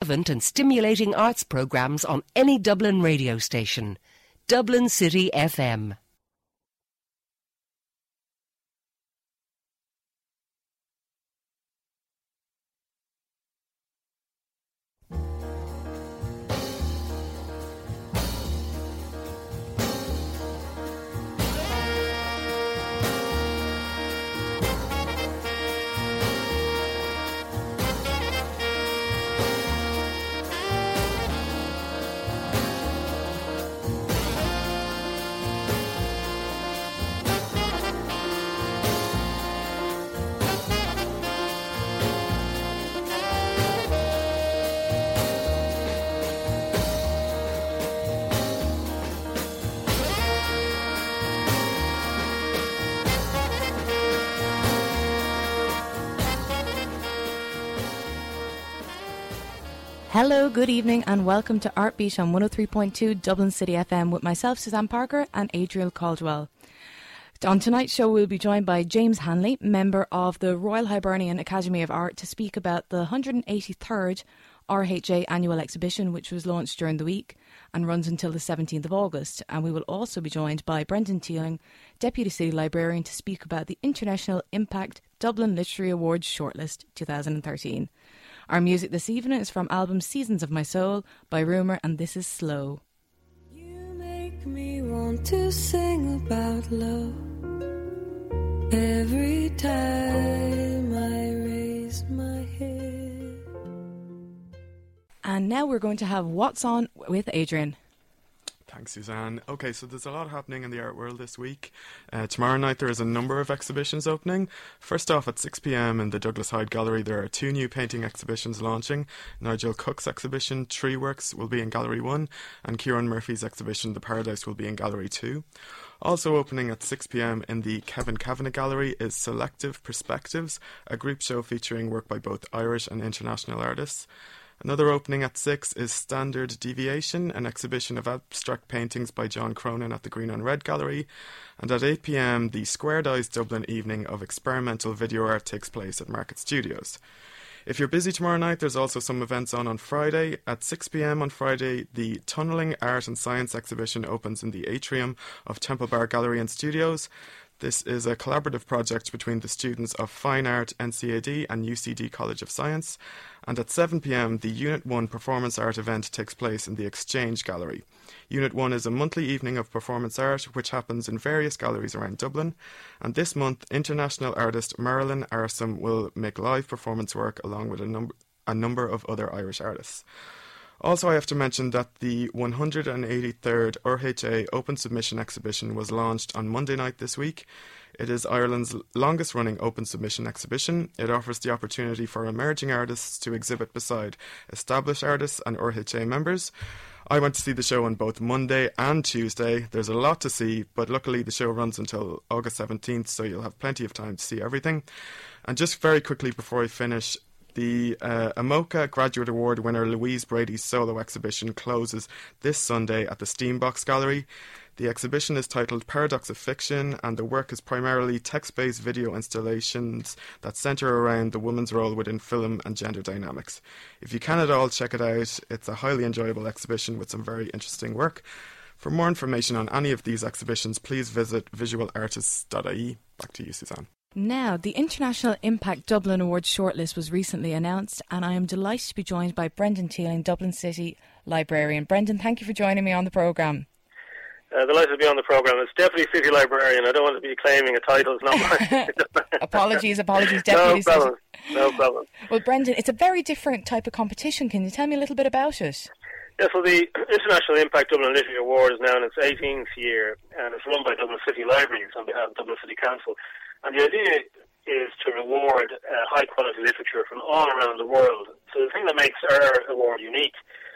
relevant and stimulating arts programmes on any Dublin radio station. Dublin City FM. Hello, good evening and welcome to Art Beat on 103.2 Dublin City FM with myself, Suzanne Parker and Adriel Caldwell. On tonight's show we'll be joined by James Hanley, member of the Royal Hibernian Academy of Art, to speak about the 183rd RHA annual exhibition, which was launched during the week and runs until the 17th of August. And we will also be joined by Brendan Teeling, Deputy City Librarian, to speak about the International Impact Dublin Literary Awards Shortlist 2013. Our music this evening is from album Seasons of My Soul by Rumour, and this is Slow. You make me want to sing about love every time I raise my head. And now we're going to have What's On with Adrian. Thanks, Suzanne. Okay, so there's a lot happening in the art world this week. Tomorrow night there is a number of exhibitions opening. First off, at 6 p.m. in the Douglas Hyde Gallery, there are two new painting exhibitions launching. Nigel Cook's exhibition, Tree Works, will be in Gallery 1, and Kieran Murphy's exhibition, The Paradise, will be in Gallery 2. Also opening at 6 p.m. in the Kevin Kavanagh Gallery is Selective Perspectives, a group show featuring work by both Irish and international artists. Another opening at 6 is Standard Deviation, an exhibition of abstract paintings by John Cronin at the Green on Red Gallery. And at 8 p.m, the Squared Eyes Dublin Evening of Experimental Video Art takes place at Market Studios. If you're busy tomorrow night, there's also some events on Friday. At 6 p.m. on Friday, the Tunnelling Art and Science exhibition opens in the atrium of Temple Bar Gallery and Studios. This is a collaborative project between the students of Fine Art, NCAD and UCD College of Science. And at 7 p.m, the Unit 1 performance art event takes place in the Exchange Gallery. Unit 1 is a monthly evening of performance art which happens in various galleries around Dublin. And this month, international artist Marilyn Arsom will make live performance work along with a number of other Irish artists. Also, I have to mention that the 183rd RHA Open Submission exhibition was launched on Monday night this week. It is Ireland's longest-running open submission exhibition. It offers the opportunity for emerging artists to exhibit beside established artists and RHA members. I went to see the show on both Monday and Tuesday. There's a lot to see, but luckily the show runs until August 17th, so you'll have plenty of time to see everything. And just very quickly before I finish, the Amoca Graduate Award winner Louise Brady's solo exhibition closes this Sunday at the Steambox Gallery. The exhibition is titled Paradox of Fiction, and the work is primarily text-based video installations that centre around the woman's role within film and gender dynamics. If you can at all, check it out. It's a highly enjoyable exhibition with some very interesting work. For more information on any of these exhibitions, please visit visualartists.ie. Back to you, Suzanne. Now, the International Impact Dublin Awards shortlist was recently announced, and I am delighted to be joined by Brendan Teeling, Dublin City Librarian. Brendan, thank you for joining me on the programme. Delighted to be on the programme. It's Deputy City Librarian. I don't want to be claiming a title. It's not mine. Apologies, Deputy City. No problem. Well, Brendan, it's a very different type of competition. Can you tell me a little bit about it? Yeah, so the International Impact Dublin Literary Award is now in its 18th year, and it's run by Dublin City Libraries on behalf of Dublin City Council. And the idea is to reward high-quality literature from all around the world. So the thing that makes our award unique,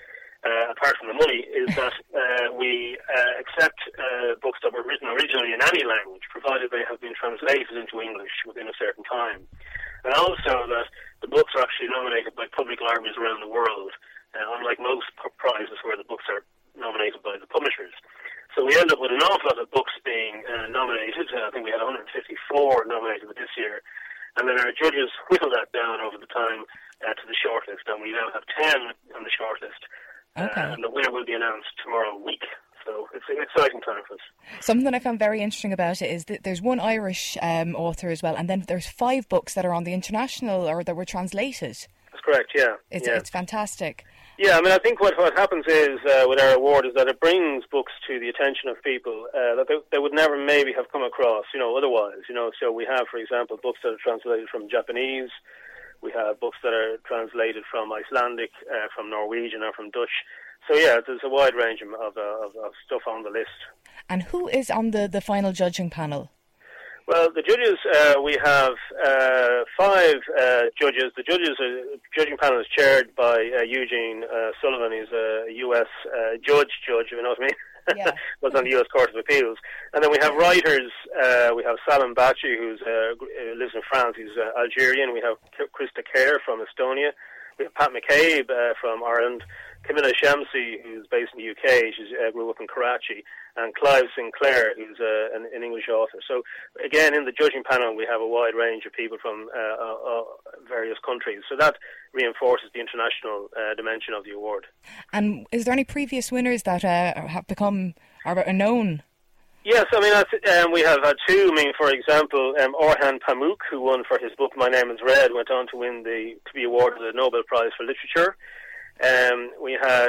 apart from the money, is that we accept books that were written originally in any language, provided they have been translated into English within a certain time. And also that the books are actually nominated by public libraries around the world, unlike most prizes where the books are nominated by the publishers. So we end up with an awful lot of books being nominated. I think we had 154 nominated this year. And then our judges whittled that down over the time to the shortlist. And we now have 10 on the shortlist. Okay. And the winner will be announced tomorrow week. So it's an exciting time for us. Something that I found very interesting about it is that there's one Irish author as well, and then there's 5 books that are on the international or that were translated. That's correct, yeah. It's fantastic. Yeah, I mean, I think what happens is with our award is that it brings books to the attention of people that they would never maybe have come across, otherwise. So we have, for example, books that are translated from Japanese. We have books that are translated from Icelandic, from Norwegian, or from Dutch. So yeah, there's a wide range of stuff on the list. And who is on the final judging panel? Well, the judges, we have 5 judges. The judging panel is chaired by Eugene Sullivan. He's a U.S. judge, if you know what I mean. Yeah. Was on the U.S. Court of Appeals. And then we have writers. We have Salim Bachi, who lives in France. He's Algerian. We have Krista Kerr from Estonia. We have Pat McCabe from Ireland. Camilla Shamsi, who's based in the UK, she grew up in Karachi, and Clive Sinclair, who's an English author. So, again, in the judging panel, we have a wide range of people from various countries. So that reinforces the international dimension of the award. And is there any previous winners that have become are known? Yes, I mean, we have had 2. I mean, for example, Orhan Pamuk, who won for his book My Name is Red, went on to be awarded the Nobel Prize for Literature. We had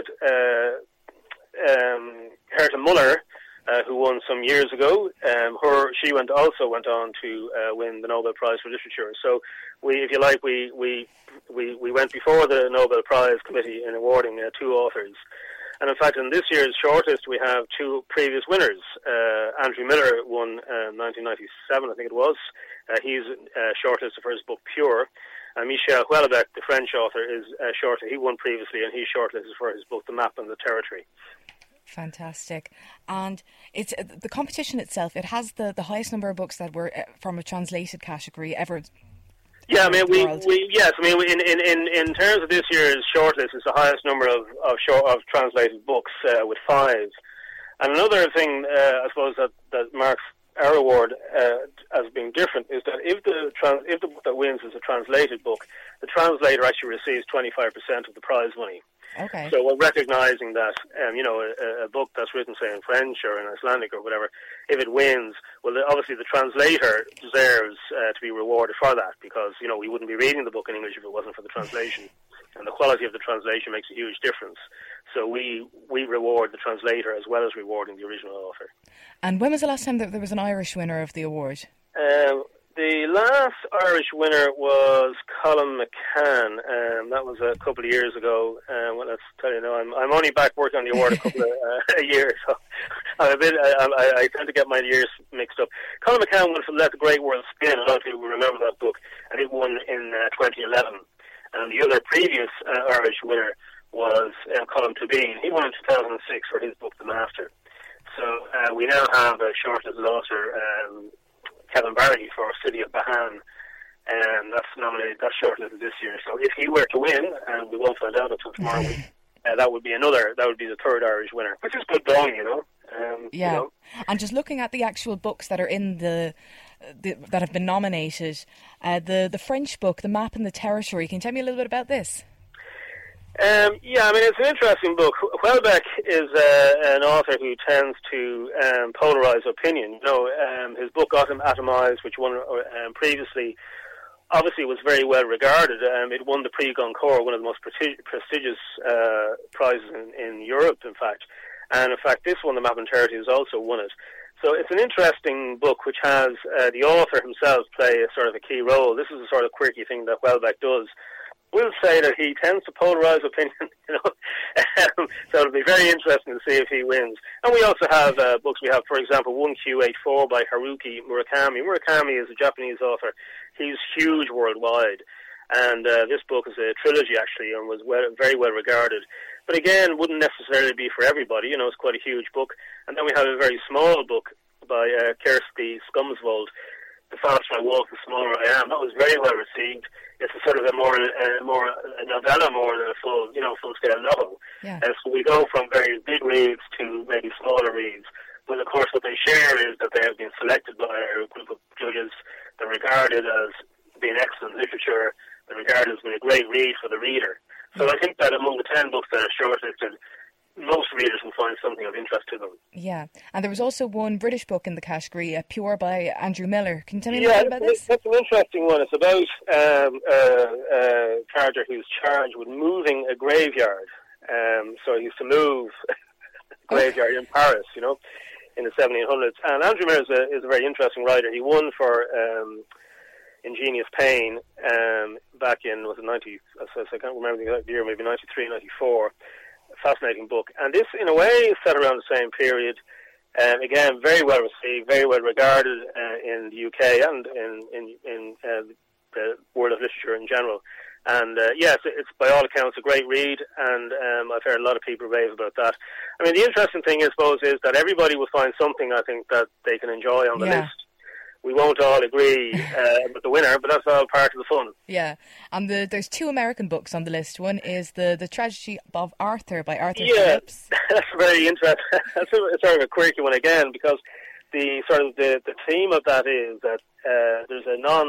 Herta Müller, who won some years ago. She also went on to win the Nobel Prize for Literature. So, we went before the Nobel Prize Committee in awarding 2 authors. And in fact, in this year's shortlist, we have 2 previous winners. Andrew Miller won 1997, I think it was. He's shortlisted for his book Pure. And Michel Houellebecq, the French author, is shortlisted. He won previously, and he's shortlisted for his book The Map and the Territory. Fantastic. And it's the competition itself. It has the highest number of books that were from a translated category ever. Yeah, I mean, in terms of this year's shortlist, it's the highest number of translated books with 5. And another thing, I suppose that marks our award as being different is that if the book that wins is a translated book, the translator actually receives 25% of the prize money. Okay. So we're recognising that, a book that's written, say, in French or in Icelandic or whatever, if it wins, well, obviously the translator deserves to be rewarded for that because, we wouldn't be reading the book in English if it wasn't for the translation. And the quality of the translation makes a huge difference. So we reward the translator as well as rewarding the original author. And when was the last time that there was an Irish winner of the award? The last Irish winner was Colin McCann. That was a couple of years ago. Well, let's tell you now, I'm only back working on the award a couple of years, so I tend to get my years mixed up. Colin McCann won for Let the Great World Spin. A lot of people will remember that book, and it won in 2011. And the other previous Irish winner was Colin Tobin. He won in 2006 for his book The Master. So we now have a shortlisted author, Kevin Barry, for City of Bahan, and that's shortlisted this year. So if he were to win, and we won't find out until tomorrow week, that would be the 3rd Irish winner, which is good going, Yeah, and just looking at the actual books that are in that have been nominated, the French book, The Map and the Territory. Can you tell me a little bit about this? Yeah, I mean, it's an interesting book. Houellebecq is an author who tends to polarize opinion. His book Atomized, which won previously, obviously was very well regarded. It won the Prix Goncourt, one of the most prestigious prizes in Europe, in fact. And in fact, this one, The Map and Territory, has also won it. So it's an interesting book which has the author himself play a sort of a key role. This is a sort of quirky thing that Houellebecq does. We'll say that he tends to polarize opinion, so it'll be very interesting to see if he wins. And we also have books. We have, for example, 1Q84 by Haruki Murakami. Murakami is a Japanese author. He's huge worldwide. And this book is a trilogy, actually, and was very well regarded. But again, wouldn't necessarily be for everybody. It's quite a huge book. And then we have a very small book by Kirsty Skumsvold, The Faster I Walk, the Smaller I Am. That was very well received. It's a sort of a novella more than a full-scale novel. Yeah. So we go from very big reads to maybe smaller reads. But of course what they share is that they have been selected by a group of judges. They're regarded as being excellent literature. They're regarded as being a great read for the reader. So I think that among the 10 books that are shortlisted, most readers will find something of interest to them. Yeah, and there was also one British book in the category, Pure by Andrew Miller. Can you tell me more about this? That's an interesting one. It's about a character who's charged with moving a graveyard. So he used to move a graveyard in Paris, you know, in the 1700s. And Andrew Miller is a very interesting writer. He won for Ingenious Pain back in, was it 90, I can't remember the exact year, maybe 93, 94. Fascinating book. And this, in a way, is set around the same period. Again, very well received, very well regarded in the UK and in the world of literature in general. And yes, it's by all accounts a great read, and I've heard a lot of people rave about that. I mean, the interesting thing, I suppose, is that everybody will find something, I think, that they can enjoy on the list. We won't all agree with the winner, but that's all part of the fun. Yeah, and there's 2 American books on the list. One is the Tragedy of Arthur by Arthur Phillips. That's very interesting. That's sort of a quirky one again, because the theme of that is that there's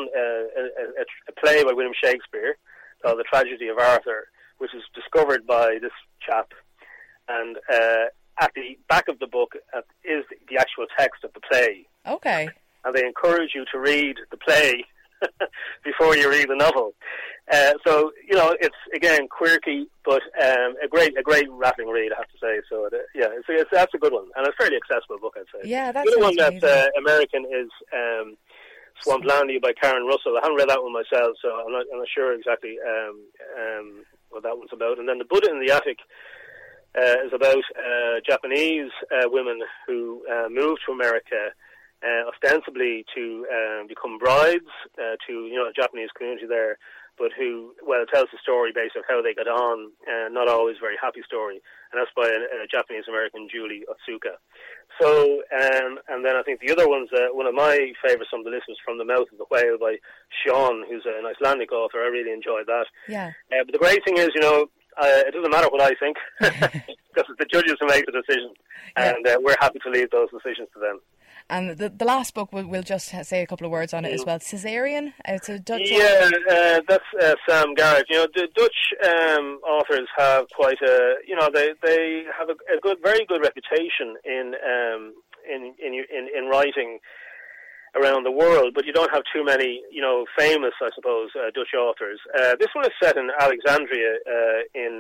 a play by William Shakespeare called The Tragedy of Arthur, which is discovered by this chap, and at the back of the book is the actual text of the play. Okay. And they encourage you to read the play before you read the novel. So, you know, it's, again, quirky, but a great rattling read, I have to say. So, that's a good one. And it's a fairly accessible book, I'd say. Yeah, that's the other one that's American is Swamplandia by Karen Russell. I haven't read that one myself, so I'm not sure exactly what that one's about. And then The Buddha in the Attic is about Japanese women who moved to America ostensibly to become brides to, you know, a Japanese community there, but who, well, it tells the story based on how they got on, not always a very happy story, and that's by a Japanese-American, Julie Otsuka. So, and then I think the other one's, one of my favourites on the list was From the Mouth of the Whale by Sean, who's an Icelandic author. I really enjoyed that. Yeah. But the great thing is, you know, it doesn't matter what I think, because it's the judges who make the decision, and we're happy to leave those decisions to them. And the last book, we'll just say a couple of words on it as well. Caesarean, it's a Dutch author. That's Sam Garrett. You know, the Dutch authors have quite a, you know, they have a very good reputation in writing around the world, but you don't have too many, you know, famous, I suppose, Dutch authors. This one is set in Alexandria in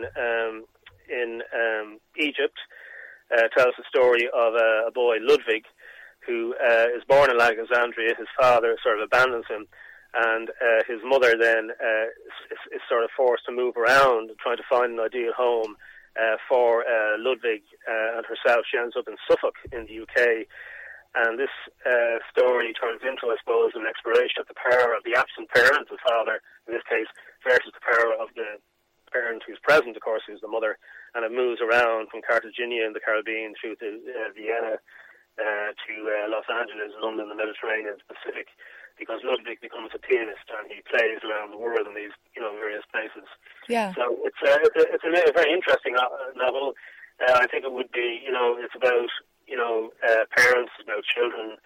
Egypt. Tells the story of a boy, Ludwig, who is born in Alexandria. His father sort of abandons him, and his mother then is sort of forced to move around, trying to find an ideal home for Ludwig and herself. She ends up in Suffolk in the UK, and this story turns into, I suppose, an exploration of the power of the absent parent, the father in this case, versus the power of the parent who's present, of course, who's the mother, and it moves around from Cartagena in the Caribbean through to Vienna, to Los Angeles, London, the Mediterranean, Pacific, because Ludwig becomes a pianist and he plays around the world in these, you know, various places. Yeah. So it's a very interesting novel. I think it would be, you know, it's about, you know, parents, it's about children,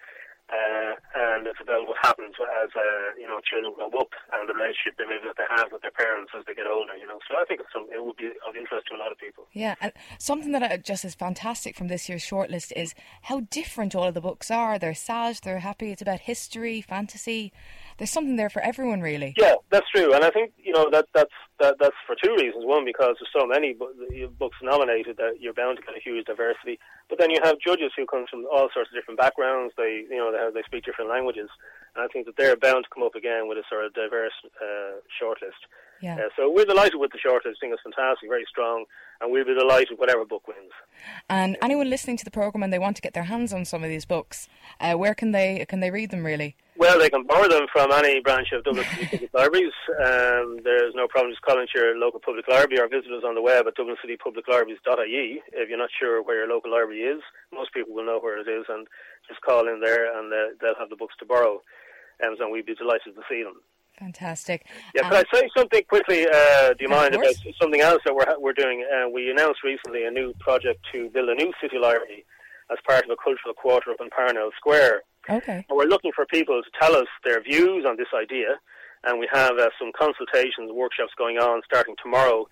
and it's about what happens as, you know, children grow up and the relationship they maybe that they have with their parents as they get older, you know. So I think it would be of interest to a lot of people. Yeah, and something that just is fantastic from this year's shortlist is how different all of the books are. They're sad, they're happy, it's about history, fantasy. There's something there for everyone, really. Yeah, that's true, and I think, you know, that's for two reasons. One, because there's so many books nominated that you're bound to get a huge diversity. But then you have judges who come from all sorts of different backgrounds. They speak different languages, and I think that they're bound to come up again with a sort of diverse shortlist. Yeah. So we're delighted with the shortlist. I think it's fantastic, very strong, and we'll be delighted whatever book wins. And anyone listening to the programme and they want to get their hands on some of these books, where can they read them, really? Well, they can borrow them from any branch of Dublin City Public Libraries. There's no problem just calling your local public library or visit us on the web at dublincitypubliclibraries.ie. If you're not sure where your local library is, most people will know where it is, and just call in there and they'll have the books to borrow. And we'd be delighted to see them. Fantastic. Yeah, could I say something quickly, do you mind, about something else that we're doing? We announced recently a new project to build a new city library as part of a cultural quarter up in Parnell Square. Okay. And we're looking for people to tell us their views on this idea, and we have some consultations, workshops going on starting tomorrow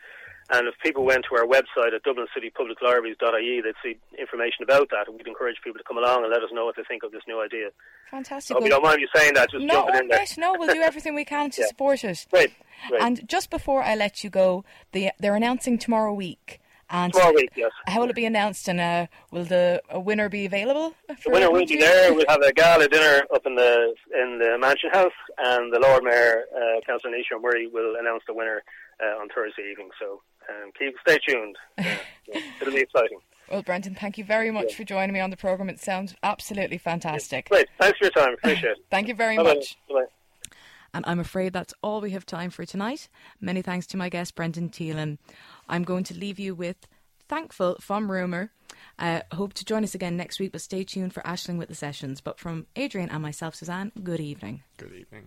And if people went to our website at dublincitypubliclibraries.ie, they'd see information about that, and we'd encourage people to come along and let us know what they think of this new idea. Fantastic. I hope you don't mind you saying that, just jump it in there. No, we'll do everything we can to support it. Great. And just before I let you go, they're announcing tomorrow week. And tomorrow week, yes. How will it be announced, and will a winner be available? The winner will be there. We'll have a gala dinner up in the Mansion House, and the Lord Mayor, Councillor Nisha Murray, will announce the winner on Thursday evening. So stay tuned. It'll be exciting. Well, Brendan, thank you very much for joining me on the programme. It sounds absolutely fantastic. Great. Thanks for your time. Appreciate it. Thank you very Bye-bye. much. Bye-bye. And I'm afraid that's all we have time for tonight. Many thanks to my guest, Brendan Teelan. I'm going to leave you with Thankful from Rumour. Hope to join us again next week, but stay tuned for Aisling with the Sessions. But from Adrian and myself, Suzanne, good evening. Good evening.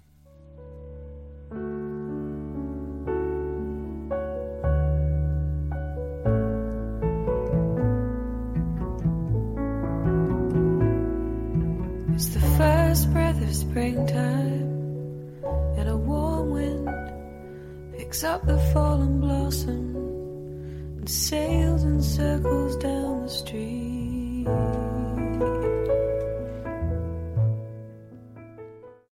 It's the first breath of springtime, and a warm wind picks up the fallen blossom and sails in circles down the